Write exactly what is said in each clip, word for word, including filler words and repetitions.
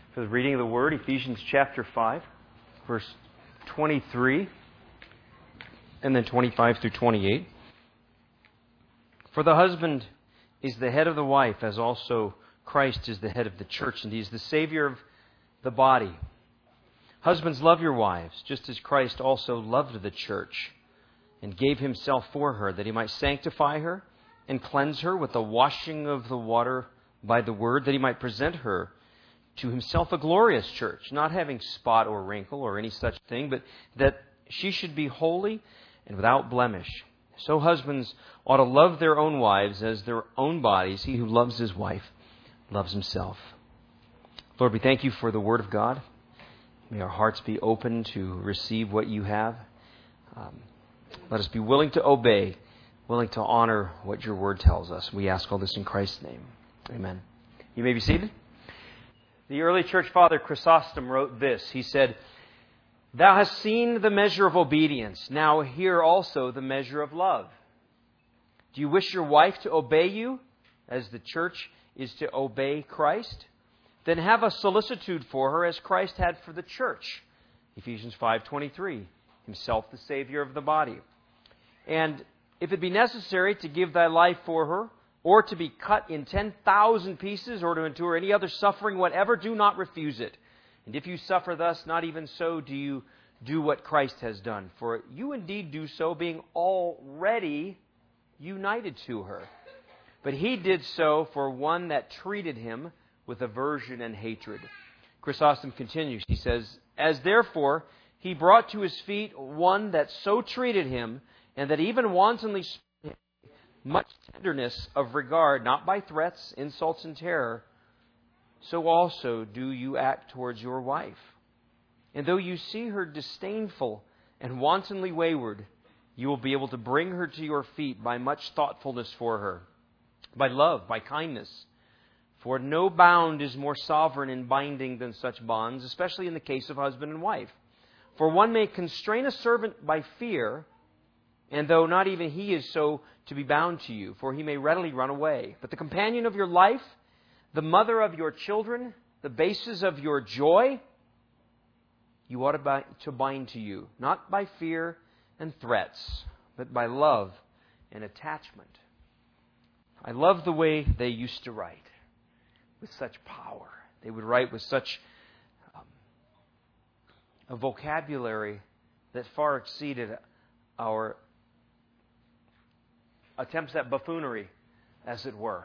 For the reading of the Word, Ephesians chapter five, verse twenty-three, and then twenty-five through twenty-eight. For the husband is the head of the wife, as also Christ is the head of the church, and He is the Savior of the body. Husbands, love your wives, just as Christ also loved the church, and gave Himself for her, that He might sanctify her and cleanse her with the washing of the water by the Word, that He might present her to Himself a glorious church, not having spot or wrinkle or any such thing, but that she should be holy and without blemish. So husbands ought to love their own wives as their own bodies. He who loves his wife loves himself. Lord, we thank You for the Word of God. May our hearts be open to receive what You have. Um, let us be willing to obey, willing to honor what Your Word tells us. We ask all this in Christ's name. Amen. You may be seated. The early church father Chrysostom wrote this. He said, "Thou hast seen the measure of obedience. Now hear also the measure of love. Do you wish your wife to obey you, as the church is to obey Christ? Then have a solicitude for her, as Christ had for the church." Ephesians five twenty-three. Himself the Savior of the body. "And if it be necessary to give thy life for her, or to be cut in ten thousand pieces, or to endure any other suffering whatever, do not refuse it. And if you suffer thus, not even so do you do what Christ has done. For you indeed do so, being already united to her. But He did so for one that treated Him with aversion and hatred." Chrysostom continues. He says, "As therefore He brought to His feet one that so treated Him, and that even wantonly much tenderness of regard, not by threats, insults, and terror, so also do you act towards your wife. And though you see her disdainful and wantonly wayward, you will be able to bring her to your feet by much thoughtfulness for her, by love, by kindness. For no bound is more sovereign in binding than such bonds, especially in the case of husband and wife. For one may constrain a servant by fear, and though not even he is so to be bound to you, for he may readily run away. But the companion of your life, the mother of your children, the basis of your joy, you ought to bind to you, not by fear and threats, but by love and attachment." I love the way they used to write, with such power. They would write with such um, a vocabulary that far exceeded our attempts at buffoonery, as it were.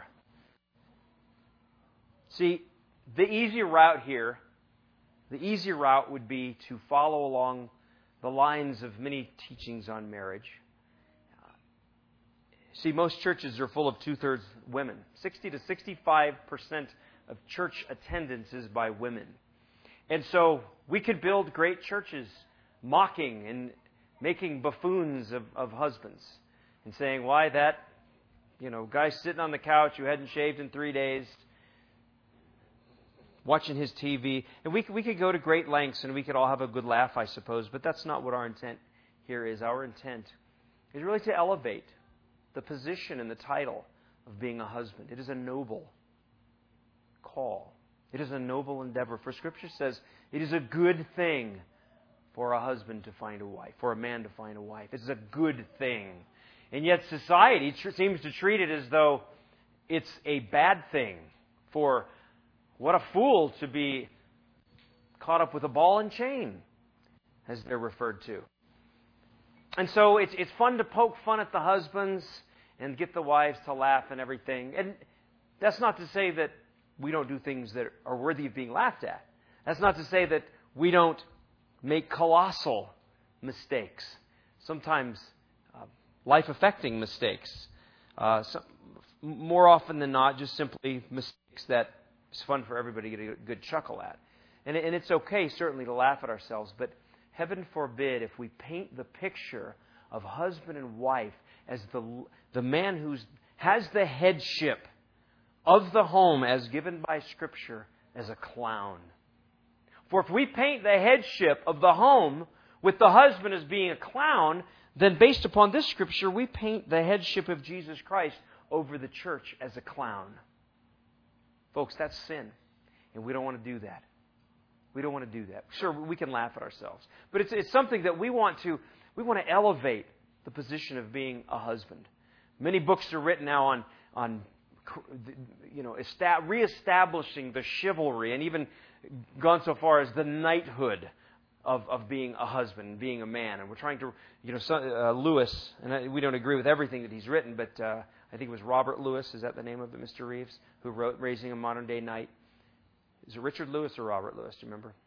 See, the easy route here, the easy route would be to follow along the lines of many teachings on marriage. See, most churches are full of two-thirds women. sixty to sixty-five percent of church attendance is by women. And so we could build great churches mocking and making buffoons of, of husbands. And saying, why that, you know, guy sitting on the couch who hadn't shaved in three days, watching his T V. And we, we could go to great lengths and we could all have a good laugh, I suppose. But that's not what our intent here is. Our intent is really to elevate the position and the title of being a husband. It is a noble call. It is a noble endeavor. For Scripture says it is a good thing for a husband to find a wife, for a man to find a wife. It's a good thing. And yet society tr- seems to treat it as though it's a bad thing. For what a fool to be caught up with a ball and chain, as they're referred to. And so it's it's fun to poke fun at the husbands and get the wives to laugh and everything. And that's not to say that we don't do things that are worthy of being laughed at. That's not to say that we don't make colossal mistakes. Sometimes uh, life-affecting mistakes. Uh, some, more often than not, just simply mistakes that it's fun for everybody to get a good chuckle at. And, and it's okay, certainly, to laugh at ourselves, but heaven forbid if we paint the picture of husband and wife as the, the man who has the headship of the home as given by Scripture as a clown. For if we paint the headship of the home with the husband as being a clown, then based upon this Scripture, we paint the headship of Jesus Christ over the church as a clown. Folks, that's sin. And we don't want to do that. We don't want to do that. Sure, we can laugh at ourselves. But it's, it's something that we want to, we want to elevate the position of being a husband. Many books are written now on, on you know, esta- reestablishing the chivalry and even gone so far as the knighthood of, of being a husband, being a man. And we're trying to, you know, so, uh, Lewis, and I, we don't agree with everything that he's written, but uh, I think it was Robert Lewis, is that the name of it, Mister Reeves, who wrote Raising a Modern Day Knight. Is it Richard Lewis or Robert Lewis? Do you remember?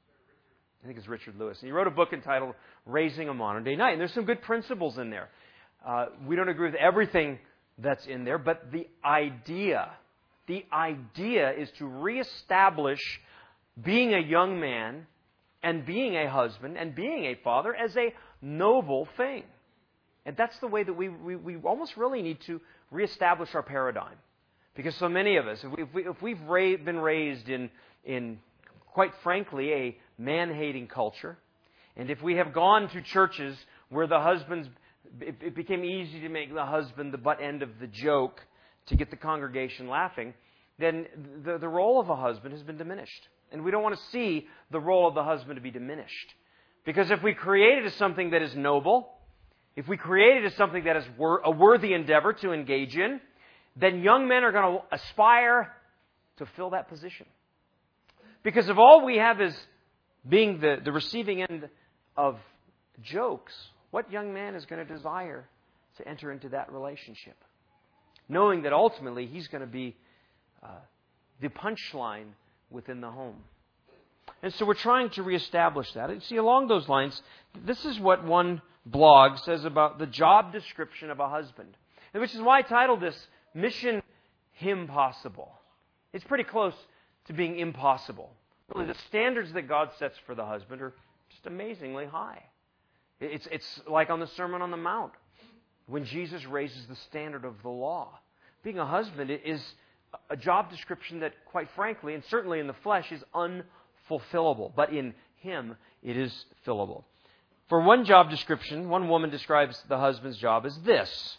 I think it's Richard Lewis. And he wrote a book entitled Raising a Modern Day Knight. And there's some good principles in there. Uh, we don't agree with everything that's in there, but the idea, the idea is to reestablish being a young man and being a husband and being a father as a noble thing. And that's the way that we, we, we almost really need to reestablish our paradigm. Because so many of us, if, we, if, we, if we've ra- been raised in, in, quite frankly, a man-hating culture, and if we have gone to churches where the husbands, it, it became easy to make the husband the butt end of the joke to get the congregation laughing, then the, the role of a husband has been diminished. And we don't want to see the role of the husband to be diminished. Because if we create it as something that is noble, if we create it as something that is wor- a worthy endeavor to engage in, then young men are going to aspire to fill that position. Because if all we have is being the, the receiving end of jokes, what young man is going to desire to enter into that relationship? Knowing that ultimately he's going to be uh, the punchline within the home. And so we're trying to reestablish that. And see, along those lines, this is what one blog says about the job description of a husband. And which is why I titled this Mission Impossible. It's pretty close to being impossible. Really, the standards that God sets for the husband are just amazingly high. It's, it's like on the Sermon on the Mount, when Jesus raises the standard of the law. Being a husband is a job description that, quite frankly, and certainly in the flesh, is unfulfillable. But in Him, it is fillable. For one job description, one woman describes the husband's job as this: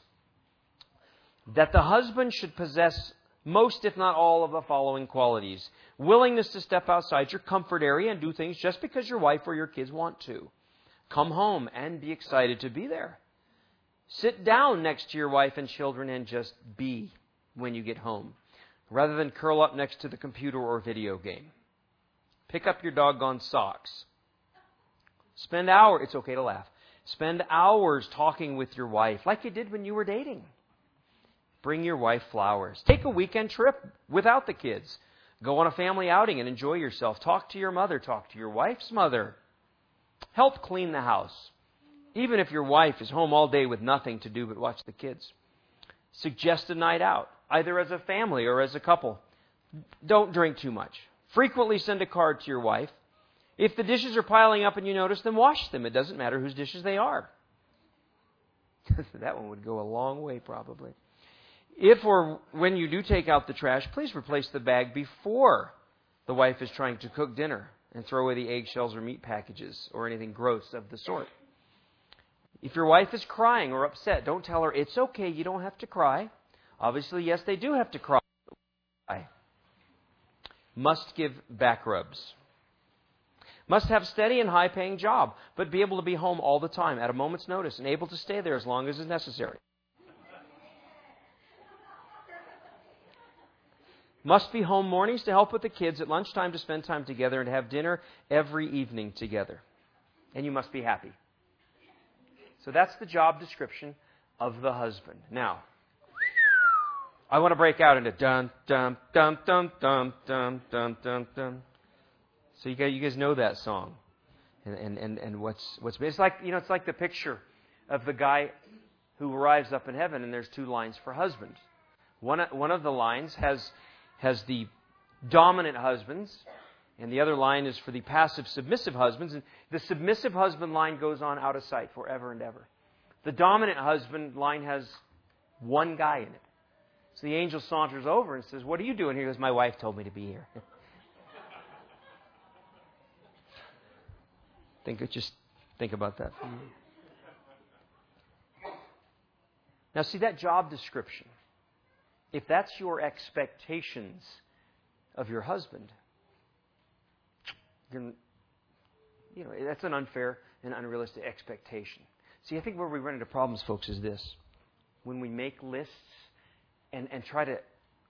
that the husband should possess most, if not all, of the following qualities. Willingness to step outside your comfort area and do things just because your wife or your kids want to. Come home and be excited to be there. Sit down next to your wife and children and just be when you get home, rather than curl up next to the computer or video game. Pick up your doggone socks. Spend hours, it's okay to laugh, spend hours talking with your wife like you did when you were dating. Bring your wife flowers. Take a weekend trip without the kids. Go on a family outing and enjoy yourself. Talk to your mother. Talk to your wife's mother. Help clean the house, even if your wife is home all day with nothing to do but watch the kids. Suggest a night out, either as a family or as a couple. Don't drink too much. Frequently send a card to your wife. If the dishes are piling up and you notice them, wash them. It doesn't matter whose dishes they are. That one would go a long way, probably. If or when you do take out the trash, please replace the bag before the wife is trying to cook dinner and throw away the eggshells or meat packages or anything gross of the sort. If your wife is crying or upset, don't tell her, it's okay, you don't have to cry. Obviously, yes, they do have to cry. Must give back rubs. Must have steady and high-paying job, but be able to be home all the time at a moment's notice and able to stay there as long as is necessary. Must be home mornings to help with the kids, at lunchtime to spend time together, and have dinner every evening together. And you must be happy. So that's the job description of the husband. Now, I want to break out into dun, dun, dun, dun, dun, dun, dun, dun, dun. So you guys, you guys know that song. And, and, and, and what's, what's, it's like, you know, it's like the picture of the guy who arrives up in heaven, and there's two lines for husband. One, one of the lines has, has the dominant husbands, and the other line is for the passive, submissive husbands. And the submissive husband line goes on out of sight forever and ever. The dominant husband line has one guy in it. So the angel saunters over and says, what are you doing here? He goes, my wife told me to be here. think Just think about that for a minute. Now see, that job description, if that's your expectations of your husband, you're, you know, that's an unfair and unrealistic expectation. See, I think where we run into problems, folks, is this. When we make lists and, and try to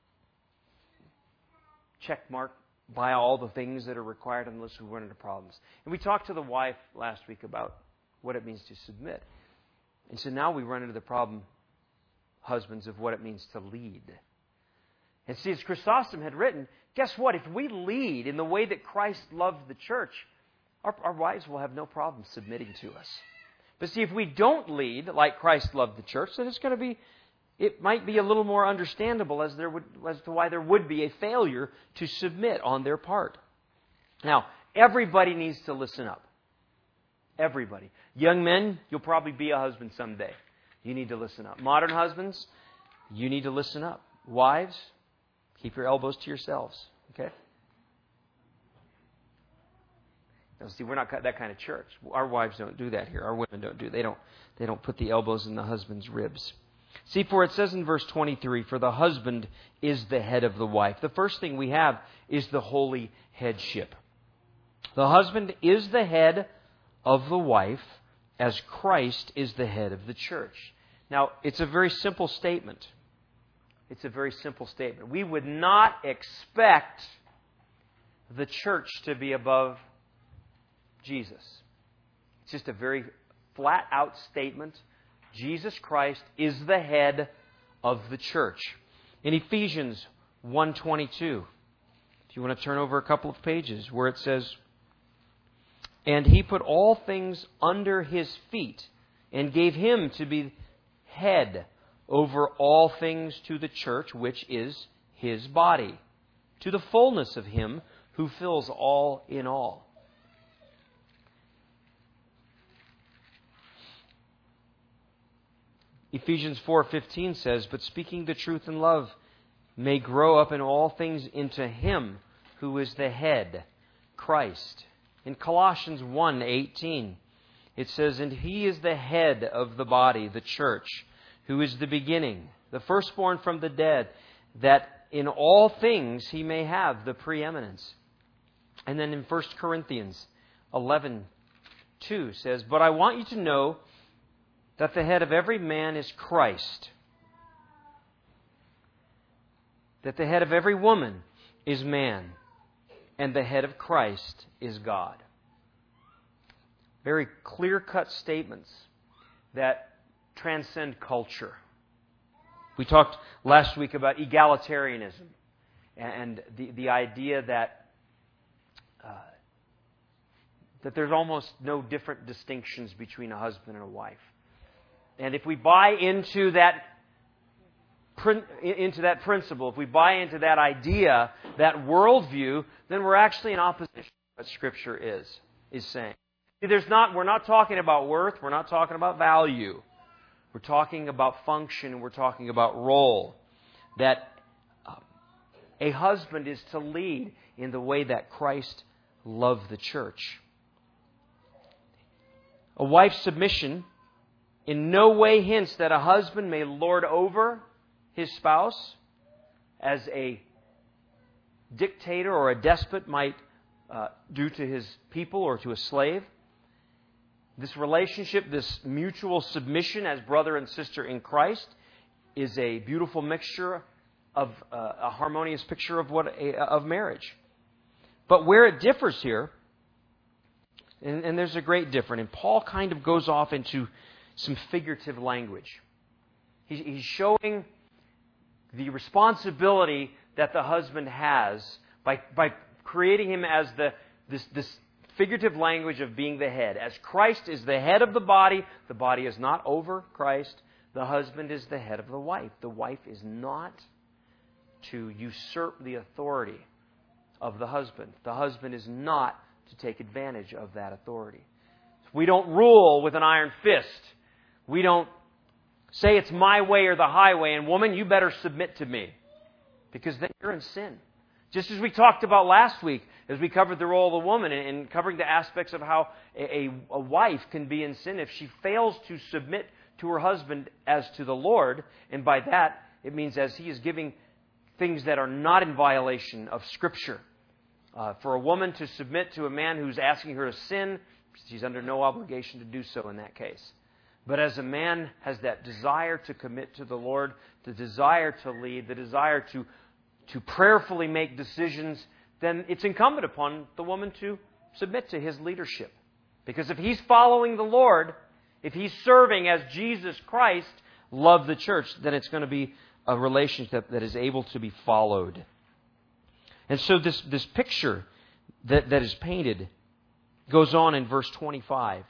check mark by all the things that are required on the list, we run into problems. And we talked to the wife last week about what it means to submit. And so now we run into the problem, husbands, of what it means to lead. And see, as Chrysostom had written, guess what? If we lead in the way that Christ loved the church, our, our wives will have no problem submitting to us. But see, if we don't lead like Christ loved the church, then it's going to be, it might be a little more understandable as there would, as to why there would be a failure to submit on their part. Now, everybody needs to listen up. Everybody. Young men, you'll probably be a husband someday. You need to listen up. Modern husbands, you need to listen up. Wives, keep your elbows to yourselves. Okay? Now, see, we're not that kind of church. Our wives don't do that here. Our women don't do. They don't. They don't put the elbows in the husband's ribs. See, for it says in verse twenty-three, "For the husband is the head of the wife." The first thing we have is the holy headship. The husband is the head of the wife, as Christ is the head of the church. Now, it's a very simple statement. It's a very simple statement. We would not expect the church to be above Jesus. It's just a very flat-out statement. Jesus Christ is the head of the church. In Ephesians one twenty-two, if you want to turn over a couple of pages, where it says, "And He put all things under His feet, and gave Him to be head over all things to the church, which is His body, to the fullness of Him who fills all in all." Ephesians four fifteen says, "But speaking the truth in love may grow up in all things into Him who is the head, Christ." In Colossians one eighteen, it says, "And He is the head of the body, the church, who is the beginning, the firstborn from the dead, that in all things He may have the preeminence." And then in First Corinthians eleven two says, "But I want you to know that the head of every man is Christ, that the head of every woman is man, and the head of Christ is God." Very clear-cut statements that transcend culture. We talked last week about egalitarianism and the, the idea that uh, that there's almost no different distinctions between a husband and a wife. And if we buy into that into that principle, if we buy into that idea, that worldview, then we're actually in opposition to what Scripture is is saying. See, there's not we're not talking about worth, we're not talking about value. We're talking about function, and we're talking about role. That uh, a husband is to lead in the way that Christ loved the church. A wife's submission in no way hints that a husband may lord over his spouse as a dictator or a despot might uh, do to his people or to a slave. This relationship, this mutual submission as brother and sister in Christ, is a beautiful mixture of uh, a harmonious picture of what a, of marriage. But where it differs here, and, and there's a great difference, and Paul kind of goes off into some figurative language. He's, he's showing the responsibility that the husband has by by creating him as the this this figurative language of being the head. As Christ is the head of the body, the body is not over Christ. The husband is the head of the wife. The wife is not to usurp the authority of the husband. The husband is not to take advantage of that authority. We don't rule with an iron fist. We don't say it's my way or the highway, and woman, you better submit to me, because then you're in sin. Just as we talked about last week, as we covered the role of the woman and covering the aspects of how a, a wife can be in sin if she fails to submit to her husband as to the Lord, and by that it means as he is giving things that are not in violation of Scripture. Uh, for a woman to submit to a man who's asking her to sin, she's under no obligation to do so in that case. But as a man has that desire to commit to the Lord, the desire to lead, the desire to, to prayerfully make decisions, then it's incumbent upon the woman to submit to his leadership. Because if he's following the Lord, if he's serving as Jesus Christ loved the church, then it's going to be a relationship that is able to be followed. And so this, this picture that, that is painted goes on in verse twenty-five.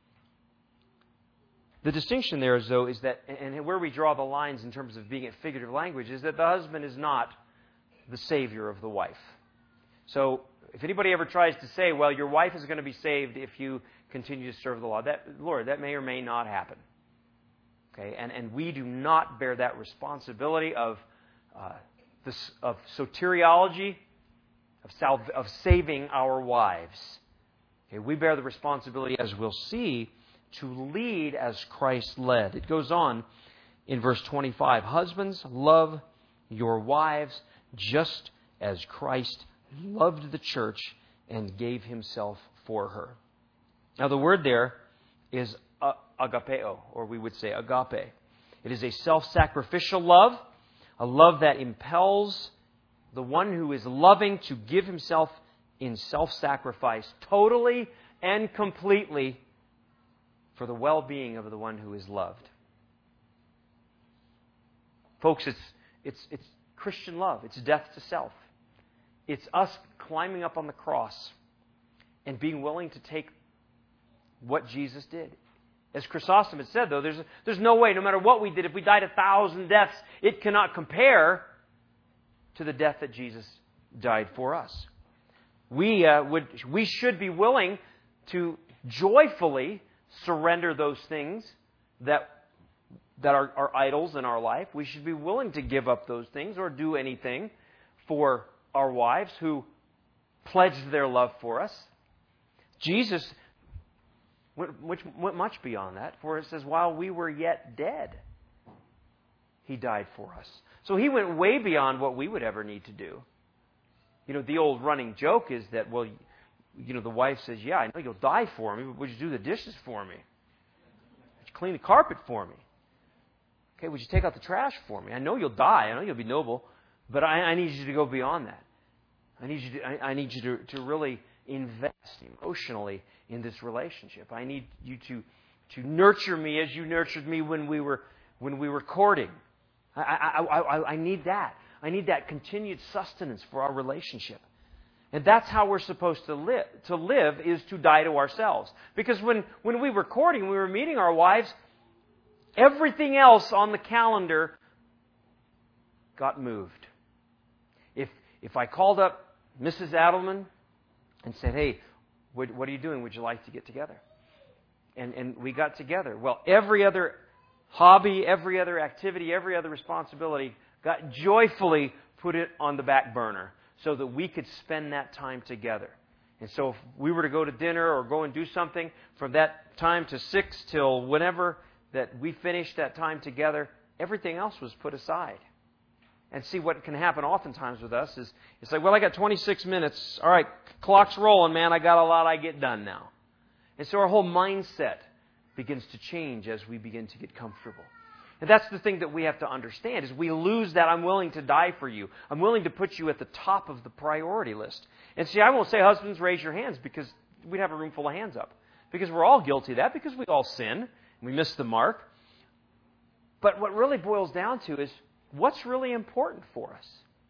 The distinction there is, though, is that, and where we draw the lines in terms of being a figurative language, is that the husband is not the Savior of the wife. So, if anybody ever tries to say, well, your wife is going to be saved if you continue to serve the Lord, that, Lord, that may or may not happen. Okay, and, and we do not bear that responsibility of, uh, this, of soteriology, of, salve, of saving our wives. Okay, we bear the responsibility, as we'll see, to lead as Christ led. It goes on in verse twenty-five. Husbands, love your wives just as Christ loved the church and gave himself for her. Now the word there is agapeo, or we would say agape. It is a self-sacrificial love, a love that impels the one who is loving to give himself in self-sacrifice totally and completely for the well-being of the one who is loved. Folks, it's it's it's Christian love. It's death to self. It's us climbing up on the cross and being willing to take what Jesus did. As Chrysostom had said, though, there's there's no way, no matter what we did, if we died a thousand deaths, it cannot compare to the death that Jesus died for us. We uh, would we should be willing to joyfully surrender those things that that are, are idols in our life. We should be willing to give up those things or do anything for our wives who pledged their love for us. Jesus went, which went much beyond that, for it says, while we were yet dead, He died for us. So He went way beyond what we would ever need to do. You know, the old running joke is that, well, you know, the wife says, yeah, I know you'll die for me, but would you do the dishes for me? Would you clean the carpet for me? Okay, would you take out the trash for me? I know you'll die. I know you'll be noble, but I, I need you to go beyond that. I need you to, I, I need you to, to really invest emotionally in this relationship. I need you to, to nurture me as you nurtured me when we were when we were courting. I, I, I, I need that. I need that continued sustenance for our relationship. And that's how we're supposed to live. To live is to die to ourselves. Because when, when we were courting, we were meeting our wives, everything else on the calendar got moved. If if I called up Missus Adelman and said, hey, what, what are you doing? Would you like to get together? And and we got together. Well, every other hobby, every other activity, every other responsibility got joyfully put it on the back burner so that we could spend that time together. And so if we were to go to dinner or go and do something from that time to six till whenever that we finished that time together, everything else was put aside. And see, what can happen oftentimes with us is, it's like, well, I got twenty-six minutes. All right, clock's rolling, man. I got a lot I get done now. And so our whole mindset begins to change as we begin to get comfortable. And that's the thing that we have to understand, is we lose that I'm willing to die for you. I'm willing to put you at the top of the priority list. And see, I won't say, husbands, raise your hands, because we'd have a room full of hands up. Because we're all guilty of that, because we all sin. We miss the mark. But what really boils down to is, what's really important for us?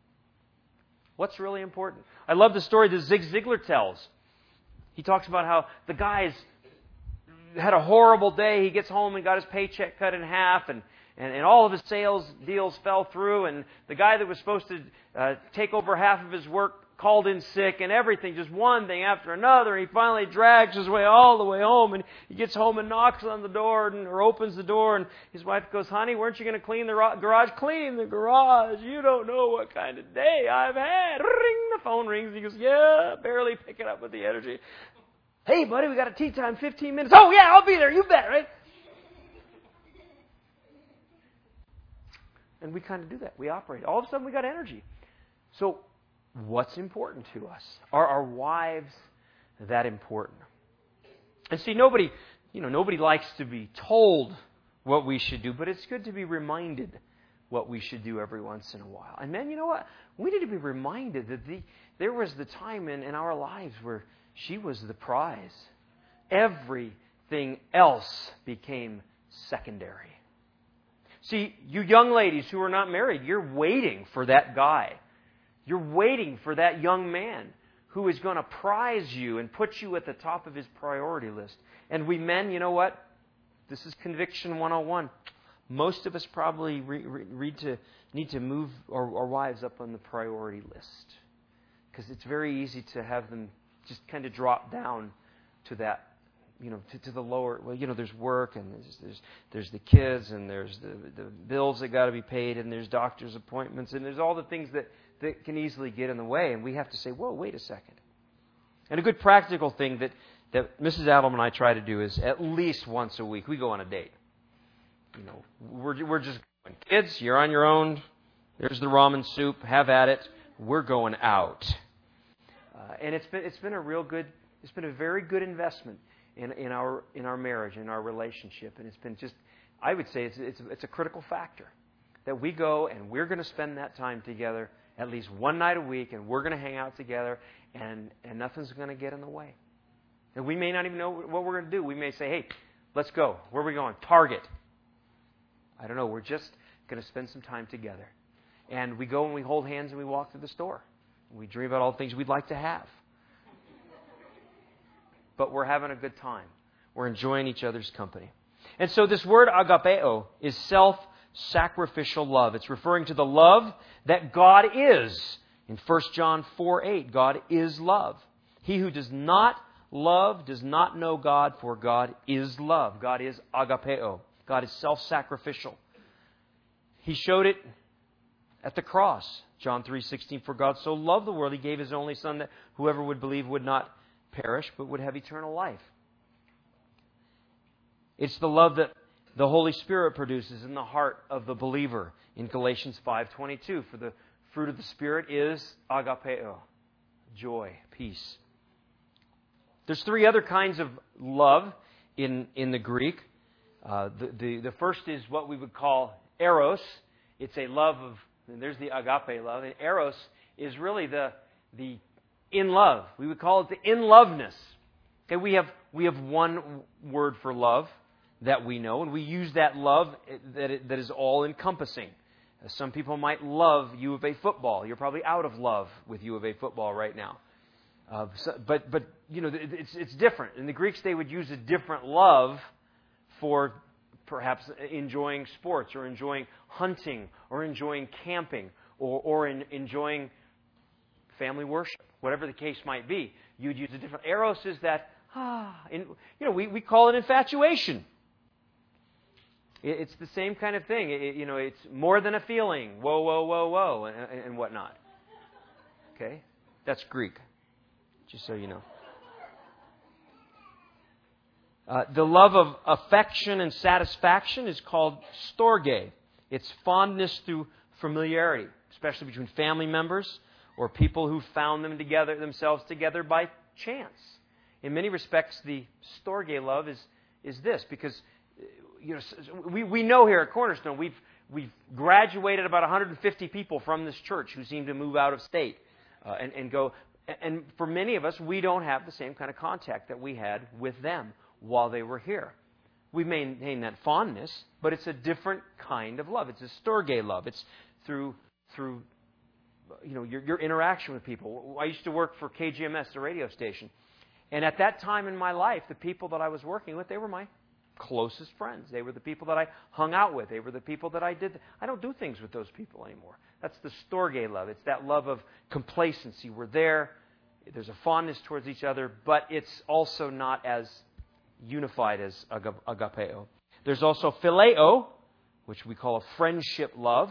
What's really important? I love the story that Zig Ziglar tells. He talks about how the guy's had a horrible day. He gets home and got his paycheck cut in half, and, and, and all of his sales deals fell through, and the guy that was supposed to uh, take over half of his work called in sick, and everything, just one thing after another. He finally drags his way all the way home, and he gets home and knocks on the door, and, or opens the door, and his wife goes, honey, weren't you going to clean the ro- garage? Clean the garage. You don't know what kind of day I've had. Ring, the phone rings. He goes, yeah, barely picking up with the energy. Hey, buddy, we got a tea time, fifteen minutes. Oh, yeah, I'll be there. You bet, right? And we kind of do that. We operate. All of a sudden, we got energy. So what's important to us. Are our wives that important? And see, nobody, you know, nobody likes to be told what we should do, but it's good to be reminded what we should do every once in a while. And men, you know what? We need to be reminded that the, there was the time in, in our lives where she was the prize. Everything else became secondary. See, you young ladies who are not married, you're waiting for that guy. You're waiting for that young man who is going to prize you and put you at the top of his priority list. And we men, you know what? This is Conviction one oh one. Most of us probably re- re- read to, need to move our, our wives up on the priority list. Because it's very easy to have them just kind of drop down to that, you know, to, to the lower. Well, you know, there's work, and there's there's, there's the kids, and there's the, the bills that got to be paid, and there's doctor's appointments, and there's all the things that, that can easily get in the way. And we have to say, whoa, wait a second. And a good practical thing that, that Missus Adam and I try to do is at least once a week, we go on a date. You know, we're we're just going, kids, you're on your own. There's the ramen soup. Have at it. We're going out. Uh, and it's been it's been a real good. It's been a very good investment in in our in our marriage, in our relationship. And it's been just, I would say it's it's it's a critical factor that we go and we're going to spend that time together at least one night a week, and we're going to hang out together, and and nothing's going to get in the way. And we may not even know what we're going to do. We may say, hey, let's go. Where are we going? Target. I don't know. We're just going to spend some time together. And we go and we hold hands and we walk through the store. And we dream about all the things we'd like to have. But we're having a good time. We're enjoying each other's company. And so this word agapeo is self-sacrificial love. It's referring to the love that God is. In First John four eight, God is love. He who does not love does not know God, for God is love. God is agapeo. God is self-sacrificial. He showed it at the cross. John three sixteen, for God so loved the world, He gave His only Son, that whoever would believe would not perish, but would have eternal life. It's the love that the Holy Spirit produces in the heart of the believer. In Galatians five twenty-two, for the fruit of the Spirit is agapeo, joy, peace. There's three other kinds of love in, in the Greek. Uh, the, the, the first is what we would call eros. It's a love of, and there's the agape love. And eros is really the the in love. We would call it the in loveness. Okay, we have we have one word for love that we know, and we use that love that it, that is all encompassing. Some people might love U of A football. You're probably out of love with U of A football right now. Uh, so, but but you know it's it's different. In the Greeks, they would use a different love for perhaps enjoying sports or enjoying hunting or enjoying camping or, or in, enjoying family worship, whatever the case might be. You'd use a different. Eros is that, ah, in, you know, we, we call it infatuation. It, it's the same kind of thing. It, you know, it's more than a feeling. Whoa, whoa, whoa, whoa, and, and whatnot. Okay? That's Greek, just so you know. Uh, the love of affection and satisfaction is called storge. It's fondness through familiarity, especially between family members or people who found them together themselves together by chance. In many respects, the storge love is is this, because you know we we know here at Cornerstone we've we've graduated about one hundred fifty people from this church who seem to move out of state uh, and and go. And for many of us, we don't have the same kind of contact that we had with them while they were here. We maintain that fondness, but it's a different kind of love. It's a storge love. It's through through you know your, your interaction with people. I used to work for K G M S, the radio station, and at that time in my life, the people that I was working with, they were my closest friends. They were the people that I hung out with. They were the people that I did. I don't do things with those people anymore. That's the storge love. It's that love of complacency. We're there. There's a fondness towards each other, but it's also not as unified as agapeo. There's also phileo, which we call a friendship love.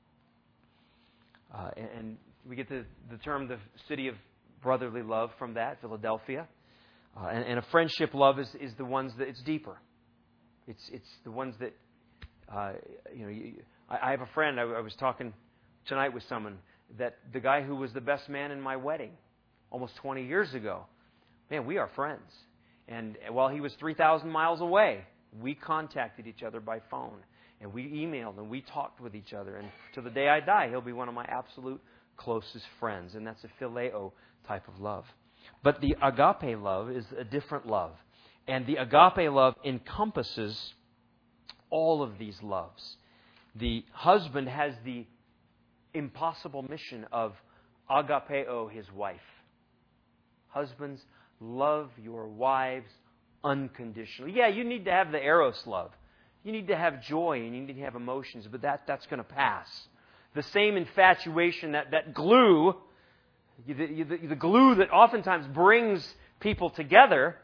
Uh, and, and we get the, the term the city of brotherly love from that, Philadelphia. Uh, and, and a friendship love is, is the ones that it's deeper. It's it's the ones that, uh, you know, you, I, I have a friend, I, I was talking tonight with someone that the guy who was the best man in my wedding almost twenty years ago, man, we are friends. And while he was three thousand miles away, we contacted each other by phone. And we emailed and we talked with each other. And to the day I die, he'll be one of my absolute closest friends. And that's a phileo type of love. But the agape love is a different love. And the agape love encompasses all of these loves. The husband has the impossible mission of agapeo his wife. Husbands, love your wives unconditionally. Yeah, you need to have the eros love. You need to have joy and you need to have emotions, but that, that's going to pass. The same infatuation, that, that glue, the, the, the glue that oftentimes brings people together,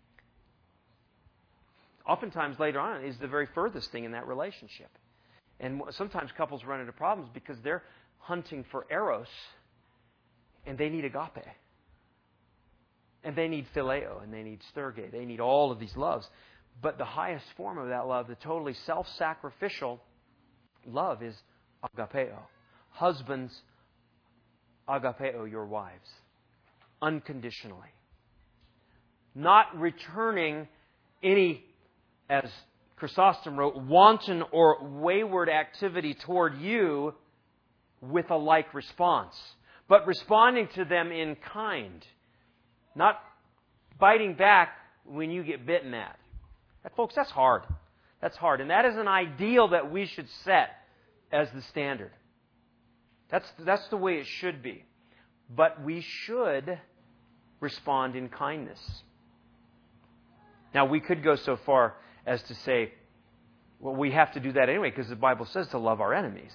oftentimes later on is the very furthest thing in that relationship. And sometimes couples run into problems because they're hunting for eros and they need agape. And they need phileo and they need storge. They need all of these loves. But the highest form of that love, the totally self-sacrificial love, is agapeo. Husbands, agapeo your wives unconditionally. Not returning any, as Chrysostom wrote, wanton or wayward activity toward you with a like response, but responding to them in kind. Not biting back when you get bitten at. Folks, that's hard. That's hard. And that is an ideal that we should set as the standard. That's, that's the way it should be. But we should respond in kindness. Now, we could go so far as to say, well, we have to do that anyway because the Bible says to love our enemies.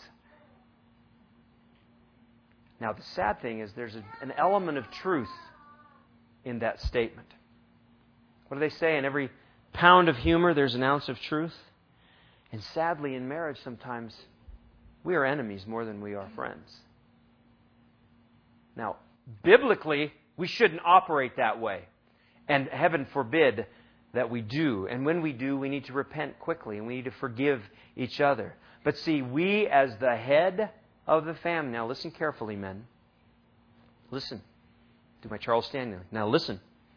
Now, the sad thing is there's a, an element of truth in that statement. What do they say? In every pound of humor, there's an ounce of truth. And sadly, in marriage, sometimes we are enemies more than we are friends. Now, biblically, we shouldn't operate that way. And heaven forbid that we do. And when we do, we need to repent quickly and we need to forgive each other. But see, we as the head of the family, now listen carefully, men. Listen. Do my Charles Stanley. Now listen.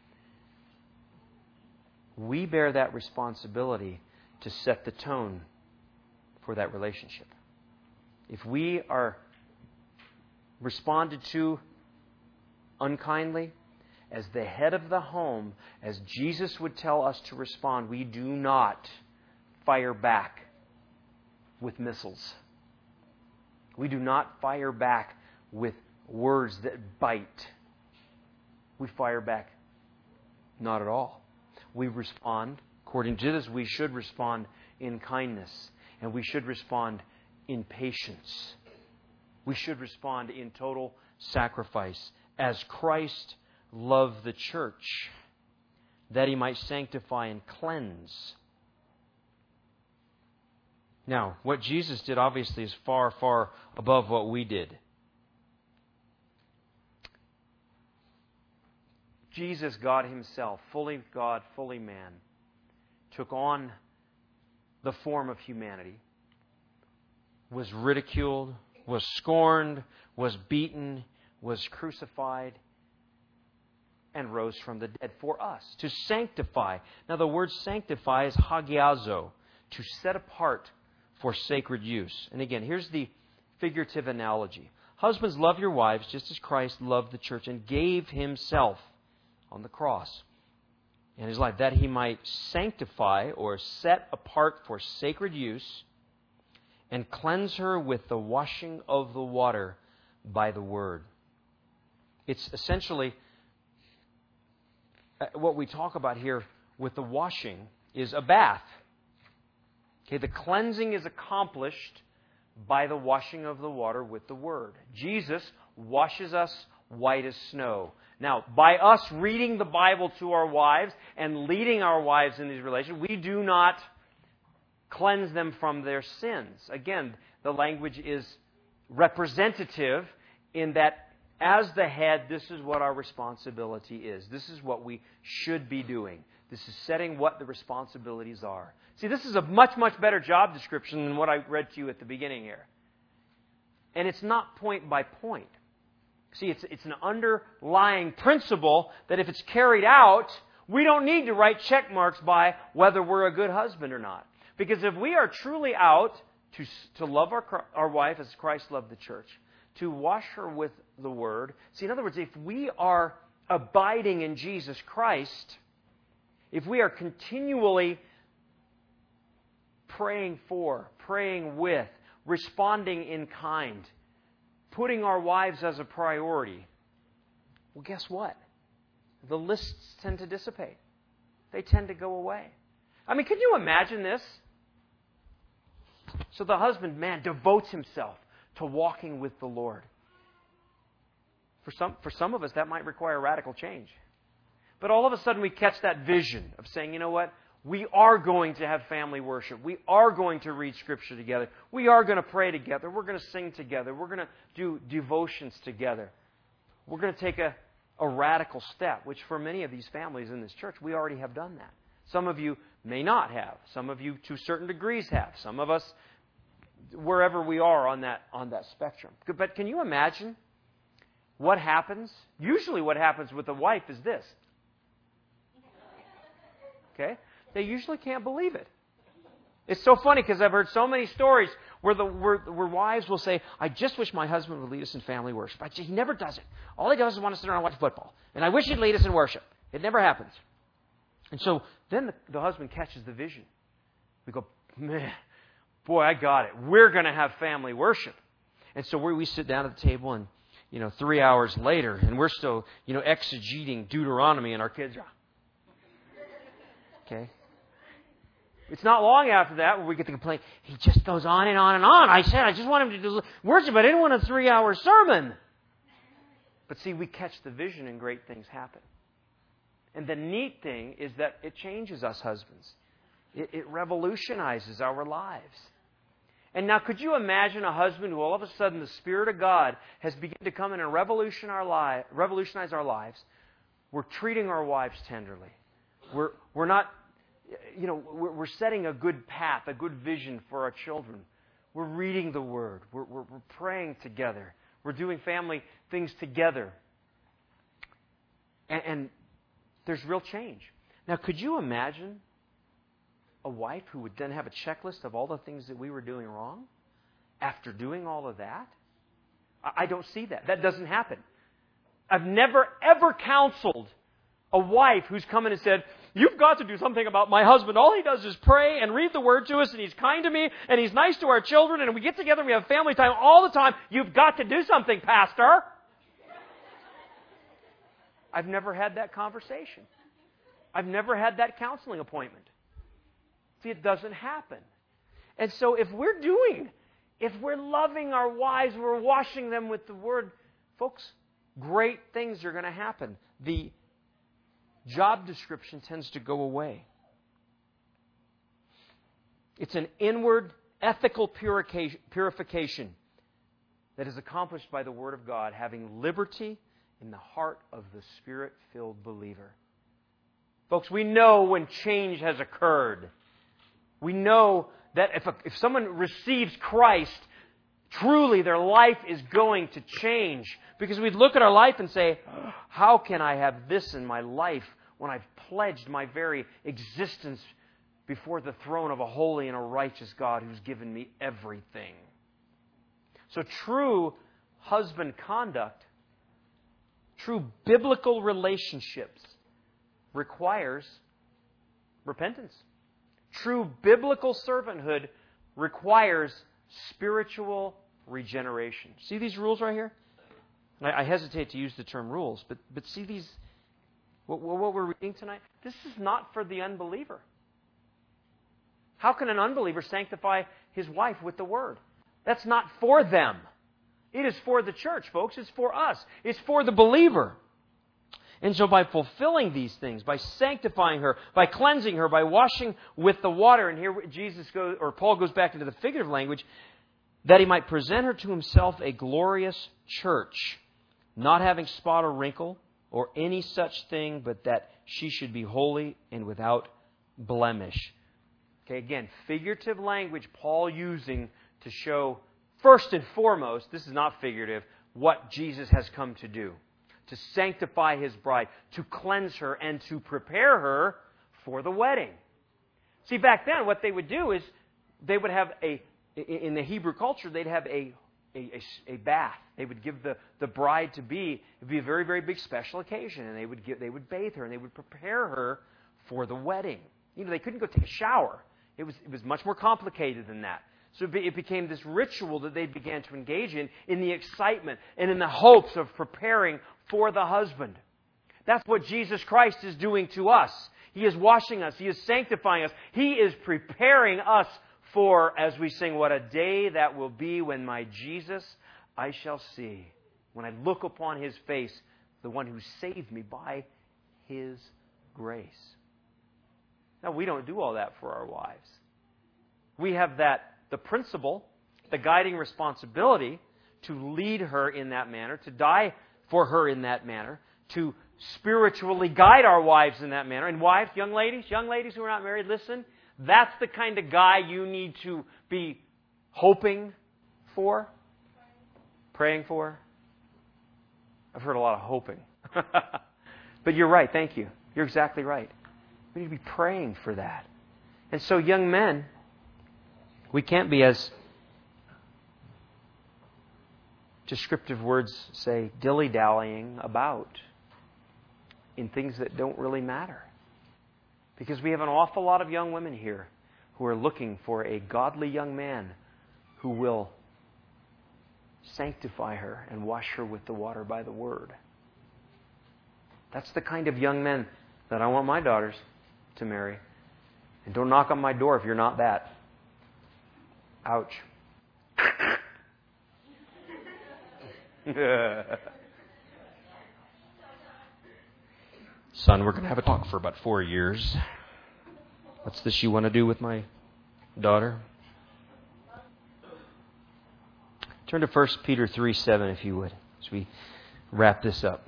We bear that responsibility to set the tone for that relationship. If we are responded to unkindly, as the head of the home, as Jesus would tell us to respond, we do not fire back with missiles. We do not fire back with words that bite. We fire back not at all. We respond, according to this, we should respond in kindness. And we should respond in patience. We should respond in total sacrifice. As Christ loved the church, that He might sanctify and cleanse. Now, what Jesus did obviously is far, far above what we did. Jesus, God Himself, fully God, fully man, took on the form of humanity, was ridiculed, was scorned, was beaten, was crucified, and rose from the dead for us, to sanctify. Now the word sanctify is hagiazo, to set apart for sacred use. And again, here's the figurative analogy. Husbands, love your wives just as Christ loved the church and gave Himself on the cross in His life, that He might sanctify or set apart for sacred use and cleanse her with the washing of the water by the Word. It's essentially what we talk about here with the washing is a bath. Okay, the cleansing is accomplished by the washing of the water with the Word. Jesus washes us white as snow. Now, by us reading the Bible to our wives and leading our wives in these relations, we do not cleanse them from their sins. Again, the language is representative in that as the head, this is what our responsibility is. This is what we should be doing. This is setting what the responsibilities are. See, this is a much, much better job description than what I read to you at the beginning here. And it's not point by point. See, it's, it's an underlying principle that if it's carried out, we don't need to write check marks by whether we're a good husband or not. Because if we are truly out to, to love our, our wife as Christ loved the church, to wash her with the Word. See, in other words, if we are abiding in Jesus Christ, if we are continually praying for, praying with, responding in kind, putting our wives as a priority, well, guess what? The lists tend to dissipate. They tend to go away. I mean, could you imagine this? So the husband, man, devotes himself to walking with the Lord. For some, for some of us, that might require radical change. But all of a sudden we catch that vision of saying, you know what? We are going to have family worship. We are going to read Scripture together. We are going to pray together. We're going to sing together. We're going to do devotions together. We're going to take a, a radical step, which for many of these families in this church, we already have done that. Some of you may not have. Some of you to certain degrees have. Some of us, wherever we are on that, on that spectrum. But can you imagine what happens? Usually what happens with a wife is this. Okay? They usually can't believe it. It's so funny because I've heard so many stories where the where, where wives will say, I just wish my husband would lead us in family worship. I just, he never does it. All he does is want to sit around and watch football. And I wish he'd lead us in worship. It never happens. And so then the, the husband catches the vision. We go, man, boy, I got it. We're going to have family worship. And so we, we sit down at the table and, you know, three hours later, and we're still, you know, exegeting Deuteronomy, and our kids are, okay? It's not long after that where we get the complaint, he just goes on and on and on. I said, I just want him to do worship. I didn't want a three-hour sermon. But see, we catch the vision and great things happen. And the neat thing is that it changes us husbands. It, it revolutionizes our lives. And now, could you imagine a husband who all of a sudden the Spirit of God has begun to come in and revolution our li- revolutionize our lives? We're treating our wives tenderly. We're, we're not, you know, we're, we're setting a good path, a good vision for our children. We're reading the Word. We're, we're, we're praying together. We're doing family things together. And, and there's real change. Now, could you imagine a wife who would then have a checklist of all the things that we were doing wrong after doing all of that? I don't see that. That doesn't happen. I've never, ever counseled a wife who's come in and said, you've got to do something about my husband. All he does is pray and read the Word to us, and he's kind to me, and he's nice to our children, and we get together and we have family time all the time. You've got to do something, Pastor. I've never had that conversation. I've never had that counseling appointment. See, it doesn't happen. And so if we're doing, if we're loving our wives, we're washing them with the Word, folks, great things are going to happen. The job description tends to go away. It's an inward ethical purification that is accomplished by the Word of God, having liberty in the heart of the Spirit-filled believer. Folks, we know when change has occurred. We know that if, a, if someone receives Christ, truly their life is going to change. Because we'd look at our life and say, how can I have this in my life when I've pledged my very existence before the throne of a holy and a righteous God who's given me everything? So true husband conduct, true biblical relationships requires repentance. True biblical servanthood requires spiritual regeneration. See these rules right here? I, I hesitate to use the term rules, but, but see these, what, what we're reading tonight? This is not for the unbeliever. How can an unbeliever sanctify his wife with the Word? That's not for them. It is for the church, folks. It's for us. It's for the believer. And so by fulfilling these things, by sanctifying her, by cleansing her, by washing with the water, and here Jesus goes, or Paul goes back into the figurative language, that he might present her to himself a glorious church, not having spot or wrinkle or any such thing, but that she should be holy and without blemish. Okay, again, figurative language, Paul using to show first and foremost, this is not figurative, what Jesus has come to do. To sanctify His bride, to cleanse her, and to prepare her for the wedding. See, back then, what they would do is they would have a, in the Hebrew culture, they'd have a, a, a bath. They would give the, the bride to be, it would be a very, very big special occasion, and they would give, they would bathe her, and they would prepare her for the wedding. You know, they couldn't go take a shower. It was, it was much more complicated than that. So it became this ritual that they began to engage in, in the excitement and in the hopes of preparing for the husband. That's what Jesus Christ is doing to us. He is washing us. He is sanctifying us. He is preparing us for, as we sing, what a day that will be when my Jesus I shall see. When I look upon His face, the one who saved me by His grace. Now, we don't do all that for our wives. We have that, the principle, the guiding responsibility to lead her in that manner, to die for her in that manner, to spiritually guide our wives in that manner. And wives, young ladies, young ladies who are not married, listen, that's the kind of guy you need to be hoping for, praying for. I've heard a lot of hoping. But you're right, thank you. You're exactly right. We need to be praying for that. And so, young men, we can't be, as descriptive words say, dilly-dallying about in things that don't really matter. Because we have an awful lot of young women here who are looking for a godly young man who will sanctify her and wash her with the water by the Word. That's the kind of young men that I want my daughters to marry. And don't knock on my door if you're not that. Ouch. Son, we're going to have a talk for about four years. What's this you want to do with my daughter? Turn to First Peter three seven, if you would, as we wrap this up.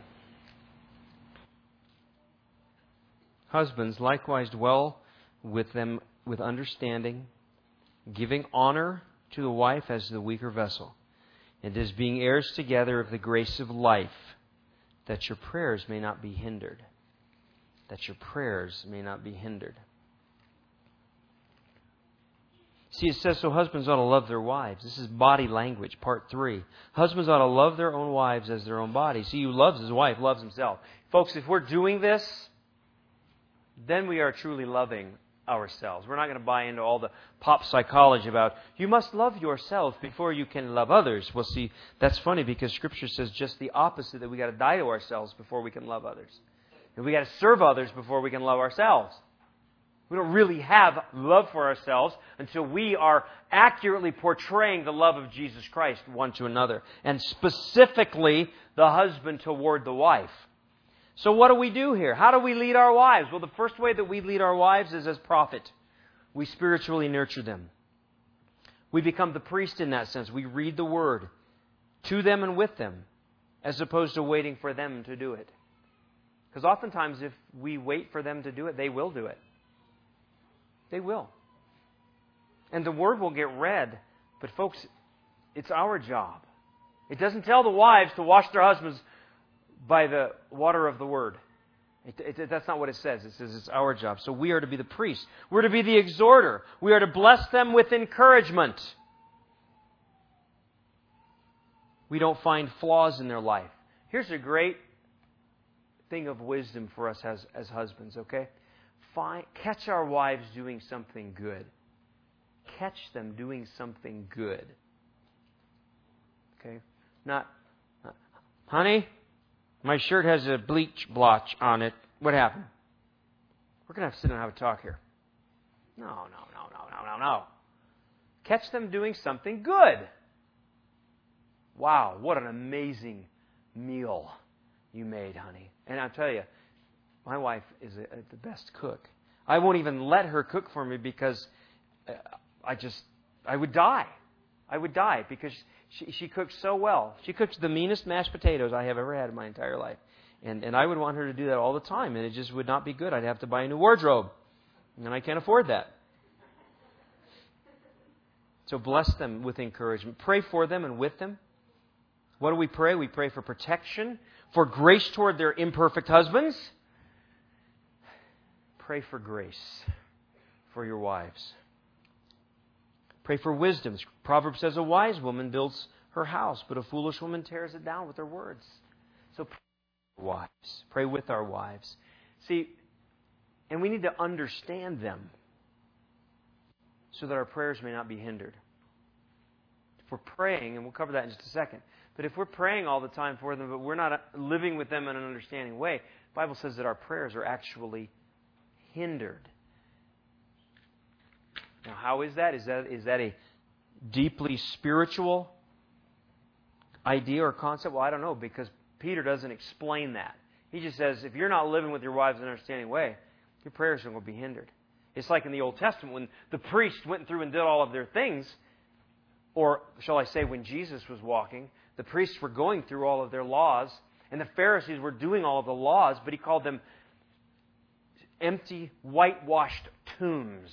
Husbands, likewise dwell with them with understanding, giving honor to the wife as the weaker vessel, and as being heirs together of the grace of life, that your prayers may not be hindered. That your prayers may not be hindered. See, it says, so husbands ought to love their wives. This is body language, part three. Husbands ought to love their own wives as their own bodies. See, who loves his wife loves himself. Folks, if we're doing this, then we are truly loving ourselves. We're not going to buy into all the pop psychology about, you must love yourself before you can love others. Well, see, that's funny because Scripture says just the opposite, that we got to die to ourselves before we can love others. And we got to serve others before we can love ourselves. We don't really have love for ourselves until we are accurately portraying the love of Jesus Christ one to another. And specifically, the husband toward the wife. So what do we do here? How do we lead our wives? Well, the first way that we lead our wives is as prophet. We spiritually nurture them. We become the priest in that sense. We read the Word to them and with them, as opposed to waiting for them to do it. Because oftentimes if we wait for them to do it, they will do it. They will. And the Word will get read. But folks, it's our job. It doesn't tell the wives to wash their husbands by the water of the Word. It, it, that's not what it says. It says it's our job. So we are to be the priest. We're to be the exhorter. We are to bless them with encouragement. We don't find flaws in their life. Here's a great thing of wisdom for us as, as husbands, okay? Find, catch our wives doing something good. Catch them doing something good. Okay? Not, not honey, my shirt has a bleach blotch on it. What happened? We're going to have to sit down and have a talk here. No, no, no, no, no, no, no. Catch them doing something good. Wow, what an amazing meal you made, honey. And I'll tell you, my wife is a, a, the best cook. I won't even let her cook for me because uh, I just, I would die. I would die because she, she cooks so well. She cooks the meanest mashed potatoes I have ever had in my entire life. And, and I would want her to do that all the time, and it just would not be good. I'd have to buy a new wardrobe, and I can't afford that. So bless them with encouragement. Pray for them and with them. What do we pray? We pray for protection, for grace toward their imperfect husbands. Pray for grace for your wives. Pray for wisdom. Proverbs says a wise woman builds her house, but a foolish woman tears it down with her words. So pray for wives. Pray with our wives. See, and we need to understand them so that our prayers may not be hindered. If we're praying, and we'll cover that in just a second, but if we're praying all the time for them, but we're not living with them in an understanding way, the Bible says that our prayers are actually hindered. Now, how is that? Is that is that a deeply spiritual idea or concept? Well, I don't know, because Peter doesn't explain that. He just says, if you're not living with your wives in an understanding way, your prayers are going to be hindered. It's like in the Old Testament when the priests went through and did all of their things, or shall I say when Jesus was walking, the priests were going through all of their laws, and the Pharisees were doing all of the laws, but he called them empty, whitewashed tombs.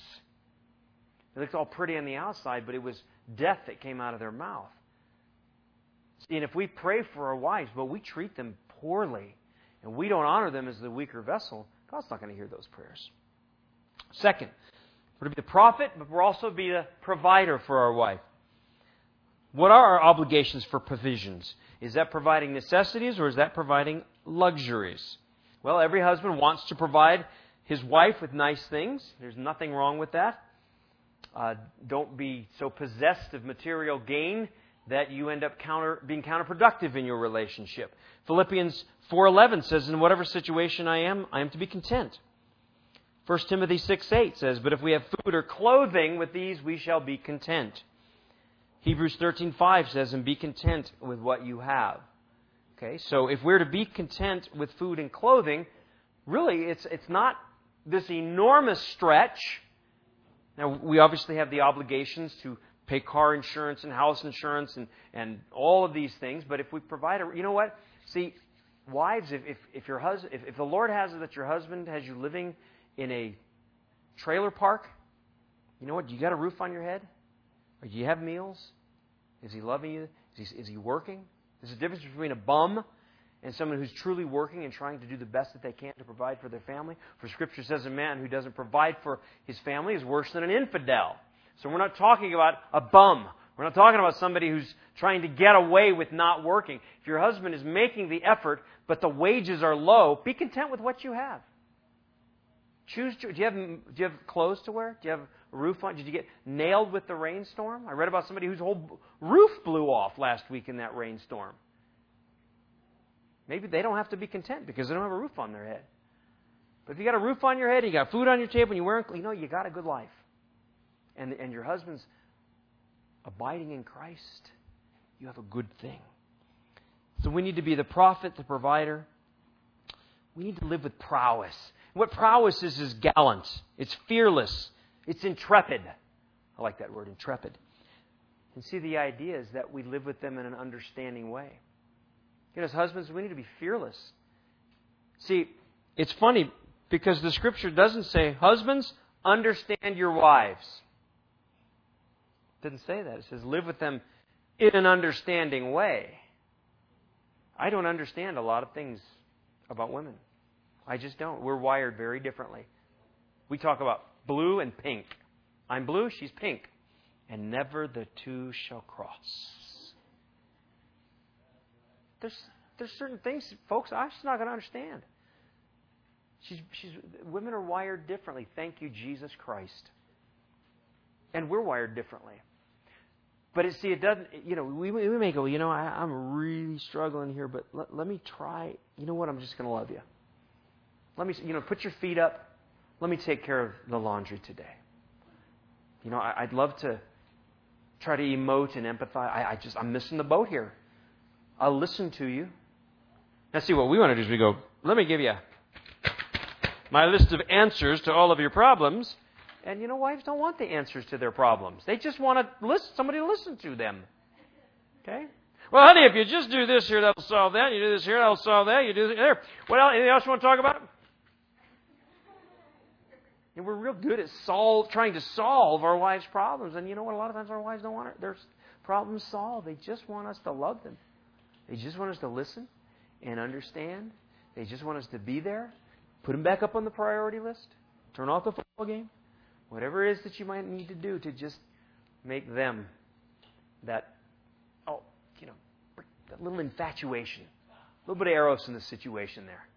It looked all pretty on the outside, but it was death that came out of their mouth. See, and if we pray for our wives, but we treat them poorly, and we don't honor them as the weaker vessel, God's not going to hear those prayers. Second, we're to be the prophet, but we're also to be the provider for our wife. What are our obligations for provisions? Is that providing necessities or is that providing luxuries? Well, every husband wants to provide his wife with nice things. There's nothing wrong with that. Uh, don't be so possessed of material gain that you end up counter, being counterproductive in your relationship. Philippians four eleven says, in whatever situation I am, I am to be content. First Timothy six eight says, but if we have food or clothing, with these we shall be content. Hebrews thirteen five says, and be content with what you have. Okay, so if we're to be content with food and clothing, really it's it's not this enormous stretch. Now, we obviously have the obligations to pay car insurance and house insurance and, and all of these things, but if we provide a, you know what? See, wives, if if, if your husband, if, if the Lord has it that your husband has you living in a trailer park, you know what? You got a roof on your head? Or do you have meals? Is he loving you? Is he, is he working? There's a difference between a bum and someone who's truly working and trying to do the best that they can to provide for their family. For Scripture says a man who doesn't provide for his family is worse than an infidel. So we're not talking about a bum. We're not talking about somebody who's trying to get away with not working. If your husband is making the effort, but the wages are low, be content with what you have. Choose. Do you have do you have clothes to wear? Do you have a roof on? Did you get nailed with the rainstorm? I read about somebody whose whole roof blew off last week in that rainstorm. Maybe they don't have to be content because they don't have a roof on their head. But if you got a roof on your head, you got food on your table, and you wear, you know, you got a good life. And and your husband's abiding in Christ, you have a good thing. So we need to be the prophet, the provider. We need to live with prowess. What prowess is is gallant. It's fearless. It's intrepid. I like that word, intrepid. And see, the idea is that we live with them in an understanding way. You know, as husbands, we need to be fearless. See, it's funny because the Scripture doesn't say, husbands, understand your wives. It doesn't say that. It says, live with them in an understanding way. I don't understand a lot of things about women. I just don't. We're wired very differently. We talk about blue and pink. I'm blue, she's pink. And never the two shall cross. There's there's certain things, folks, I'm just not going to understand. She's she's women are wired differently. Thank you, Jesus Christ. And we're wired differently. But it, see, it doesn't. You know, we we may go. You know, I, I'm really struggling here, but let, let me try. You know what? I'm just going to love you. Let me, you know, put your feet up. Let me take care of the laundry today. You know, I, I'd love to try to emote and empathize. I, I just, I'm missing the boat here. I'll listen to you. Now, see, what we want to do is we go, let me give you my list of answers to all of your problems. And, you know, wives don't want the answers to their problems. They just want to listen, somebody to listen to them. Okay? Well, honey, if you just do this here, that'll solve that. You do this here, that'll solve that. You do this there. What else? Anything else you want to talk about? And we're real good at solve, trying to solve our wives' problems. And you know what? A lot of times our wives don't want their problems solved. They just want us to love them. They just want us to listen and understand. They just want us to be there. Put them back up on the priority list. Turn off the football game. Whatever it is that you might need to do to just make them that, oh, you know, that little infatuation. A little bit of eros in the situation there.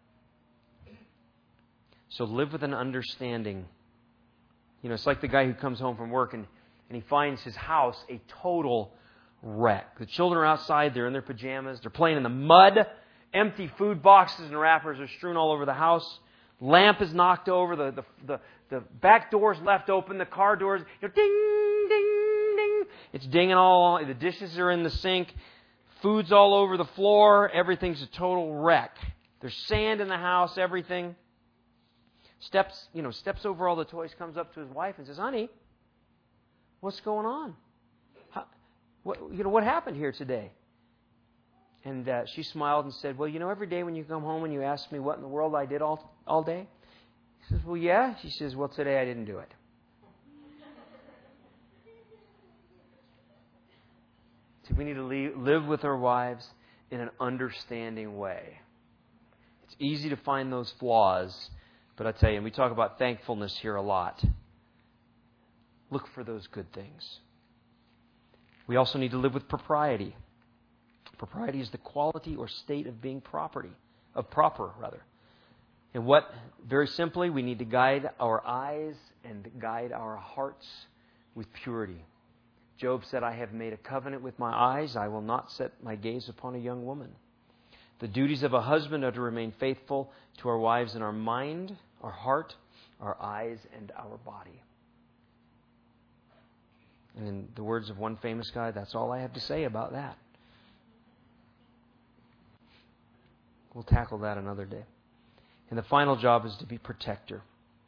So live with an understanding. You know, it's like the guy who comes home from work and, and he finds his house a total wreck. The children are outside, they're in their pajamas, they're playing in the mud. Empty food boxes and wrappers are strewn all over the house. Lamp is knocked over, the, the, the, the back door's left open, the car door's, you know, ding, ding, ding. It's dinging all, the dishes are in the sink, food's all over the floor, everything's a total wreck. There's sand in the house, everything. Steps, you know, steps over all the toys, comes up to his wife and says, "Honey, what's going on? How, what, you know, what happened here today?" And uh, she smiled and said, "Well, you know, every day when you come home and you ask me what in the world I did all all day," he says, "Well, yeah." She says, "Well, today I didn't do it." See, we need to leave, live with our wives in an understanding way. It's easy to find those flaws. But I tell you, and we talk about thankfulness here a lot. Look for those good things. We also need to live with propriety. Propriety is the quality or state of being property, of proper rather. And what, very simply, we need to guide our eyes and guide our hearts with purity. Job said, "I have made a covenant with my eyes. I will not set my gaze upon a young woman." The duties of a husband are to remain faithful to our wives in our mind, our heart, our eyes, and our body. And in the words of one famous guy, that's all I have to say about that. We'll tackle that another day. And the final job is to be protector.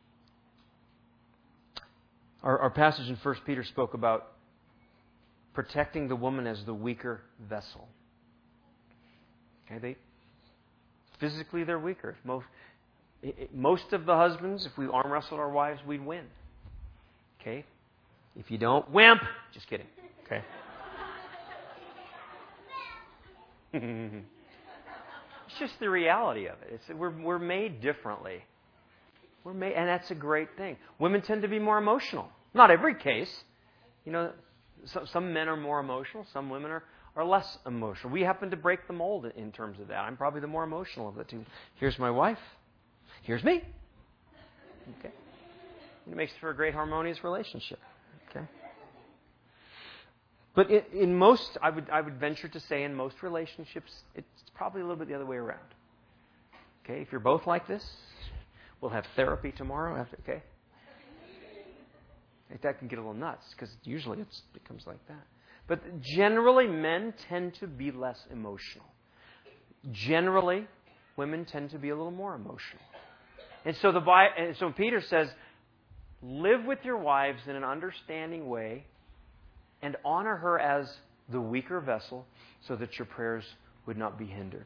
Our, our passage in First Peter spoke about protecting the woman as the weaker vessel. Okay, they physically they're weaker. Most it, most of the husbands, if we arm wrestled our wives, we'd win. Okay, if you don't, wimp. Just kidding. Okay. It's just the reality of it. It's we're we're made differently. We're made, and that's a great thing. Women tend to be more emotional. Not every case, you know. Some, some men are more emotional. Some women are. are less emotional. We happen to break the mold in terms of that. I'm probably the more emotional of the two. Here's my wife. Here's me. Okay. It makes for a great harmonious relationship. Okay. But in, in most, I would I would venture to say in most relationships, it's probably a little bit the other way around. Okay. If you're both like this, we'll have therapy tomorrow after. Okay. That can get a little nuts because usually it's, it becomes like that. But generally, men tend to be less emotional. Generally, women tend to be a little more emotional. And so the and so Peter says, live with your wives in an understanding way and honor her as the weaker vessel so that your prayers would not be hindered.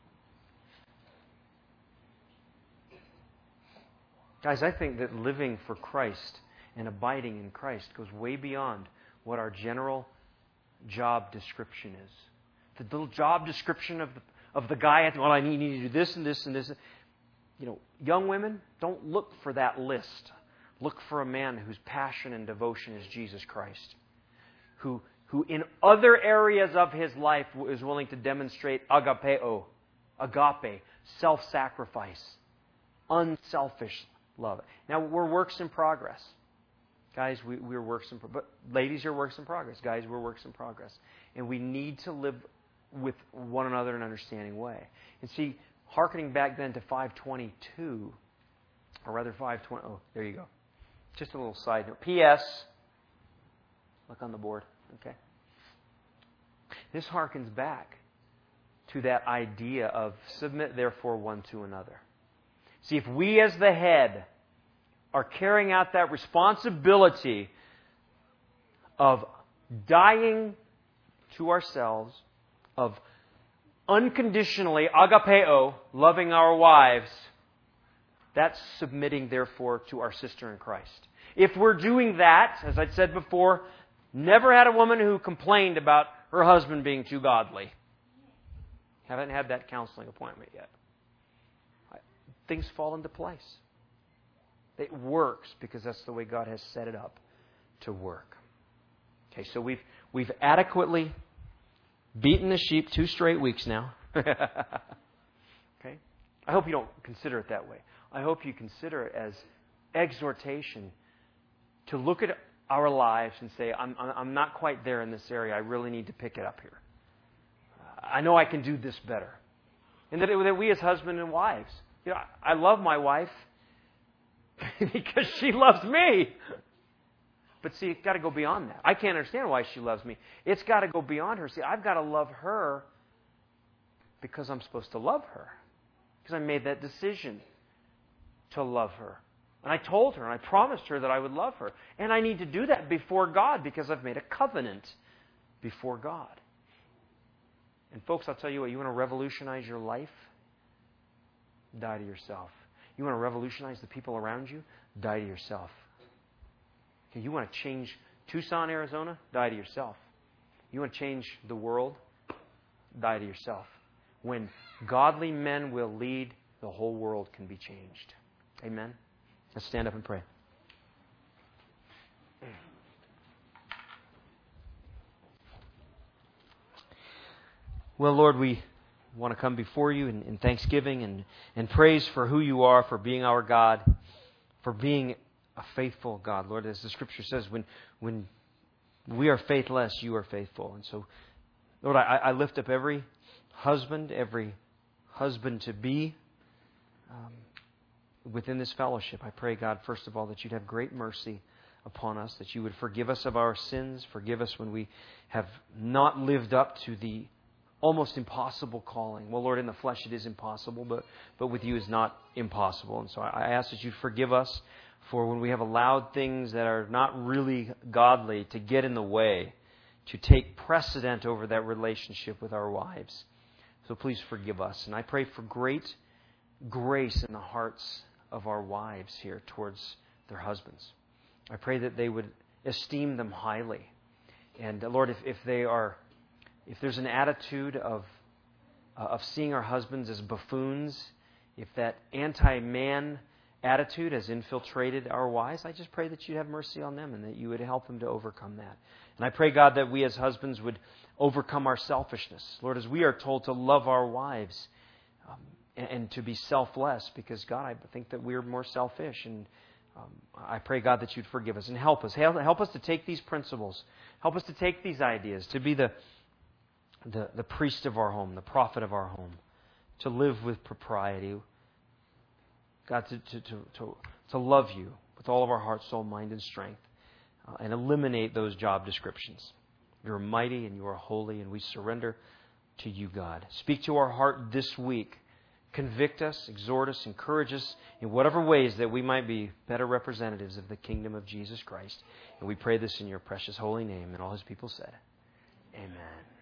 Guys, I think that living for Christ and abiding in Christ goes way beyond what our general job description is. The little job description of the, of the guy at the, well, I need, need to do this and this and this. You know, young women, don't look for that list. Look for a man whose passion and devotion is Jesus Christ. Who, who in other areas of his life is willing to demonstrate agapeo, agape, self-sacrifice, unselfish love. Now, we're works in progress. Guys, we, we're works in progress. But ladies, you're works in progress. Guys, we're works in progress. And we need to live with one another in an understanding way. And see, hearkening back then to five twenty-two, or rather five twenty, oh, there you go. Just a little side note. P S Look on the board. Okay. This harkens back to that idea of submit therefore one to another. See, if we as the head are carrying out that responsibility of dying to ourselves, of unconditionally agapeo, loving our wives, That's submitting, therefore, to our sister in Christ. If we're doing that, as I said before, never had a woman who complained about her husband being too godly. Haven't had that counseling appointment yet. Things fall into place. It works because that's the way God has set it up to work. Okay, so we've we've adequately beaten the sheep two straight weeks now. Okay? I hope you don't consider it that way. I hope you consider it as exhortation to look at our lives and say, I'm, I'm not quite there in this area. I really need to pick it up here. I know I can do this better. And that, it, that we as husbands and wives, you know, I love my wife because she loves me. But see, it's got to go beyond that. I can't understand why she loves me. It's got to go beyond her. See, I've got to love her because I'm supposed to love her. Because I made that decision to love her. And I told her and I promised her that I would love her. And I need to do that before God because I've made a covenant before God. And folks, I'll tell you what, you want to revolutionize your life? Die to yourself. You want to revolutionize the people around you? Die to yourself. Okay, you want to change Tucson, Arizona? Die to yourself. You want to change the world? Die to yourself. When godly men will lead, the whole world can be changed. Amen? Let's stand up and pray. Well, Lord, we want to come before you in, in thanksgiving and, and praise for who you are, for being our God, for being a faithful God. Lord, as the Scripture says, when when we are faithless, you are faithful. And so, Lord, I, I lift up every husband, every husband-to-be um, within this fellowship. I pray, God, first of all, that you'd have great mercy upon us, that you would forgive us of our sins, forgive us when we have not lived up to the almost impossible calling. Well, Lord, in the flesh it is impossible, but, but with you is not impossible. And so I, I ask that you'd forgive us for when we have allowed things that are not really godly to get in the way, to take precedent over that relationship with our wives. So please forgive us. And I pray for great grace in the hearts of our wives here towards their husbands. I pray that they would esteem them highly. And uh, Lord, if, if they are, if there's an attitude of uh, of seeing our husbands as buffoons, if that anti-man attitude has infiltrated our wives, I just pray that you'd have mercy on them and that you would help them to overcome that. And I pray, God, that we as husbands would overcome our selfishness. Lord, as we are told to love our wives um, and, and to be selfless, because, God, I think that we're more selfish. And um, I pray, God, that you'd forgive us and help us. Help, help us to take these principles. Help us to take these ideas, to be the, the, the priest of our home, the prophet of our home, to live with propriety. God, to, to, to, to, to love you with all of our heart, soul, mind, and strength, uh, and eliminate those job descriptions. You're mighty and you are holy, and we surrender to you, God. Speak to our heart this week. Convict us, exhort us, encourage us in whatever ways that we might be better representatives of the kingdom of Jesus Christ. And we pray this in your precious holy name. And all his people said, amen.